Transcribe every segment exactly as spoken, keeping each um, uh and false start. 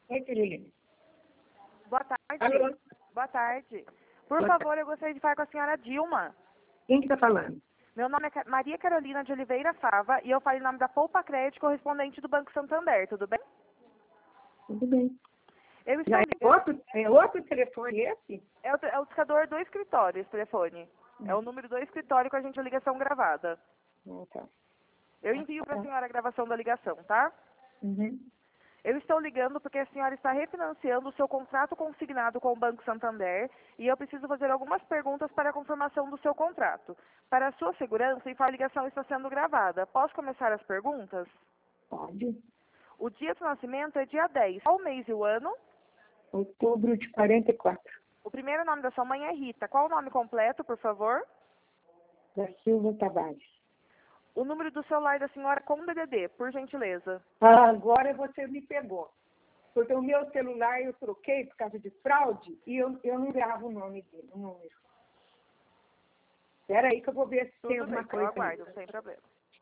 Oi, Carolina. Boa tarde. Alô? Boa tarde. Por Boa favor, eu gostaria de falar com a senhora Dilma. Quem que tá falando? Meu nome é Ca- Maria Carolina de Oliveira Fava e eu falo em nome da Poupa Crédito, correspondente do Banco Santander, tudo bem? Tudo bem. Eu estou Já é ligando. outro, é outro telefone esse? É o, é o discador do escritório, esse telefone. É Hum. o número do escritório com a gente a ligação gravada. Ah, tá. Eu envio para a senhora a gravação da ligação, tá? Uhum. Eu estou ligando porque a senhora está refinanciando o seu contrato consignado com o Banco Santander e eu preciso fazer algumas perguntas para a confirmação do seu contrato. Para a sua segurança, a ligação está sendo gravada. Posso começar as perguntas? Pode. O dia do nascimento é dia dez. Qual o mês e o ano? Outubro de quarenta e quatro. O primeiro nome da sua mãe é Rita. Qual o nome completo, por favor? Da Silva Tavares. O número do celular da senhora com D D D, por gentileza. Ah, agora você me pegou. Porque o meu celular eu troquei por causa de fraude e eu, eu não gravo o nome dele, o número. Espera aí que eu vou ver se tem Tudo alguma bem, eu coisa aguardo, aí. sem problema.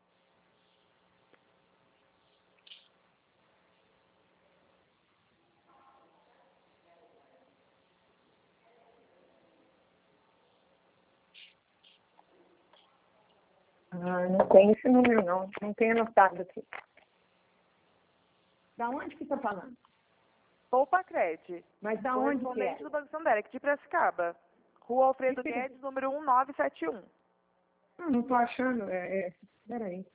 Ah, não tem esse número não. Não tem anotado aqui. Da onde que está falando? Poupa Cred. Mas da onde que é? Correspondente do Banco Santander, aqui de Piracicaba. Rua Alfredo Que Guedes, número um nove sete um. Ah, não estou achando. É, é... Espera aí.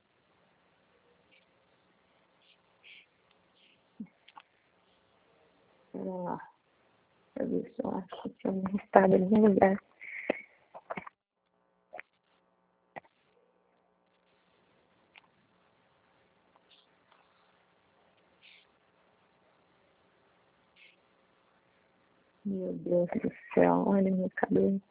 Espera lá. Deixa eu ver se eu acho que tinha um estado em algum lugar. Meu Deus do céu, olha minha cabeça.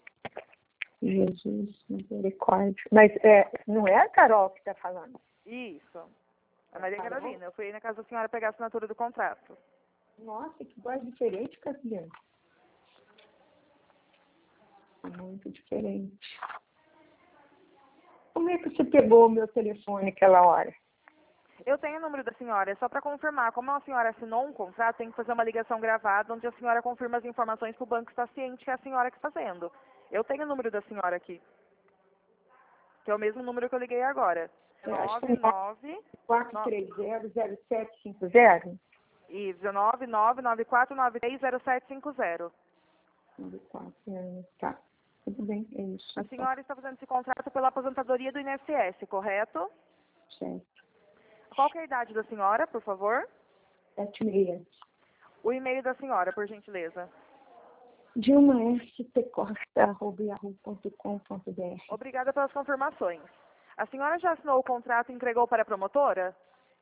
Jesus, misericórdia. Mas é, não é a Carol que está falando? Isso. A Maria Tá bom. Carolina. Eu fui aí na casa da senhora pegar a assinatura do contrato. Nossa, que voz diferente, Cassiano. Muito diferente. Como é que você pegou o meu telefone aquela hora? Eu tenho o número da senhora, é só para confirmar. Como a senhora assinou um contrato, tem que fazer uma ligação gravada onde a senhora confirma as informações para o banco estar ciente que é a senhora que está fazendo. Eu tenho o número da senhora aqui, que é o mesmo número que eu liguei agora. Eu acho que nove é nove quatro três zero, zero sete cinco zero. e dezenove nove nove quatro nove três zero sete cinco zero. nove quatro anos, tá. Tudo bem, é isso. A senhora está fazendo esse contrato pela aposentadoria do I N S S, correto? Certo. Qual que é a idade da senhora, por favor? Sete meia. O e-mail da senhora, por gentileza. Dilma S T Costa, arroba yahoo ponto com ponto br. Obrigada pelas confirmações. A senhora já assinou o contrato e entregou para a promotora?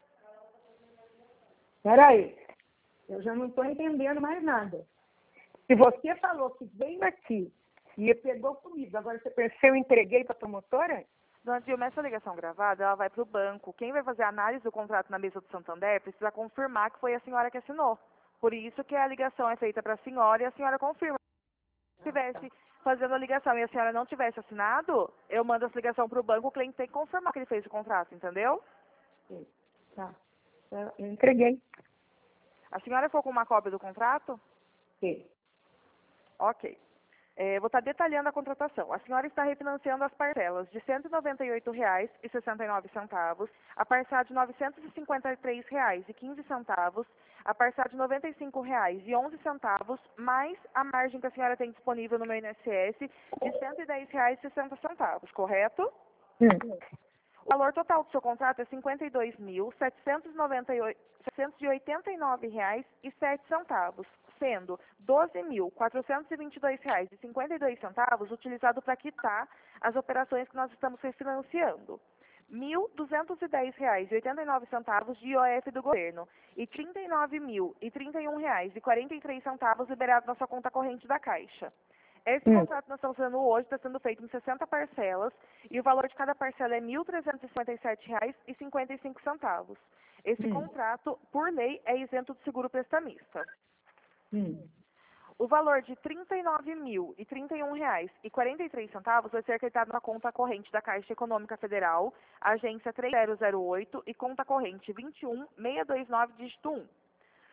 Peraí, eu já não estou entendendo mais nada. Se você falou que veio aqui e pegou comigo, agora você pensa que eu entreguei para a promotora? Dona Dilma, essa ligação gravada, ela vai para o banco. Quem vai fazer a análise do contrato na mesa do Santander precisa confirmar que foi a senhora que assinou. Por isso que a ligação é feita para a senhora e a senhora confirma. Se estivesse fazendo a ligação e a senhora não tivesse assinado, eu mando essa ligação para o banco, o cliente tem que confirmar que ele fez o contrato, entendeu? Sim. Tá. Eu entreguei. A senhora ficou com uma cópia do contrato? Sim. Ok. É, vou estar detalhando a contratação. A senhora está refinanciando as parcelas de cento e noventa e oito reais e sessenta e nove centavos, a parcela de novecentos e cinquenta e três reais e quinze centavos, a parcela de noventa e cinco reais e onze centavos, mais a margem que a senhora tem disponível no meu I N S S de cento e dez reais e sessenta centavos, correto? Hum. O valor total do seu contrato é cinquenta e dois mil, setecentos e oitenta e nove reais e sete centavos, sendo doze mil, quatrocentos e vinte e dois reais e cinquenta e dois centavos utilizado para quitar as operações que nós estamos refinanciando. mil duzentos e dez reais e oitenta e nove centavos de I O F do governo e trinta e nove mil e trinta e um reais e quarenta e três centavos liberado na sua conta corrente da Caixa. Esse Hum. contrato que nós estamos fazendo hoje está sendo feito em sessenta parcelas e o valor de cada parcela é mil trezentos e cinquenta e sete reais e cinquenta e cinco centavos. Esse Hum. contrato, por lei, é isento de seguro prestamista. Hum. O valor de trinta e nove mil e trinta e um reais e quarenta e três centavos vai ser acreditado na conta corrente da Caixa Econômica Federal, agência três zero zero oito e conta corrente vinte e um, seiscentos e vinte e nove, dígito um.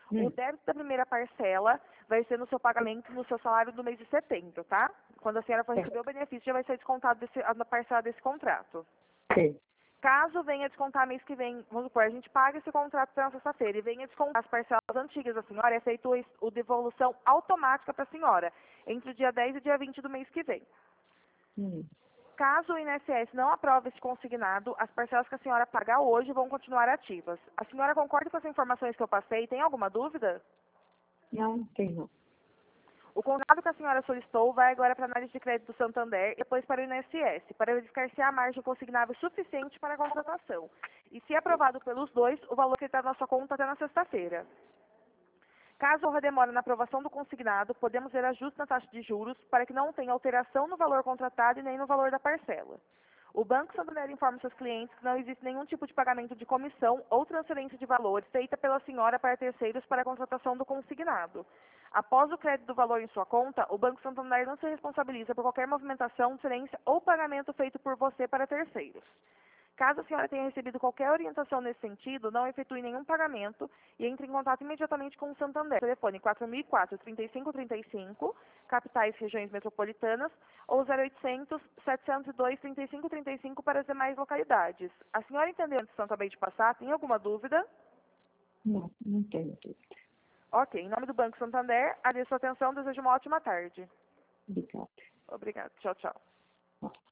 Hum. O débito da primeira parcela vai ser no seu pagamento, no seu salário do mês de setembro, tá? Quando a senhora for Certo. receber o benefício, já vai ser descontado desse, a parcela desse contrato. Sim. Caso venha descontar mês que vem, vamos supor, a gente paga esse contrato na sexta-feira e venha descontar as parcelas antigas da senhora, é feito o, o devolução automática para a senhora, entre o dia dez e o dia vinte do mês que vem. Hum. Caso o I N S S não aprove esse consignado, as parcelas que a senhora pagar hoje vão continuar ativas. A senhora concorda com as informações que eu passei? Tem alguma dúvida? Não, tem não. O consignado que a senhora solicitou vai agora para a análise de crédito do Santander e depois para o I N S S, para verificar se há margem consignável suficiente para a contratação. E se aprovado pelos dois, o valor que está na sua conta até na sexta-feira. Caso houver demora na aprovação do consignado, podemos ver ajuste na taxa de juros para que não tenha alteração no valor contratado e nem no valor da parcela. O Banco Santander informa seus clientes que não existe nenhum tipo de pagamento de comissão ou transferência de valores feita pela senhora para terceiros para a contratação do consignado. Após o crédito do valor em sua conta, o Banco Santander não se responsabiliza por qualquer movimentação, transferência ou pagamento feito por você para terceiros. Caso a senhora tenha recebido qualquer orientação nesse sentido, não efetue nenhum pagamento e entre em contato imediatamente com o Santander. Telefone quatro mil e quatro, trinta e cinco trinta e cinco, capitais e regiões metropolitanas, ou zero oitocentos, setecentos e dois, trinta e cinco trinta e cinco para as demais localidades. A senhora entendeu a instrução que acabei de passar? Tem alguma dúvida? Não, não tenho dúvida. Ok, em nome do Banco Santander, agradeço a sua atenção, desejo uma ótima tarde. Obrigada. Obrigada, tchau, tchau.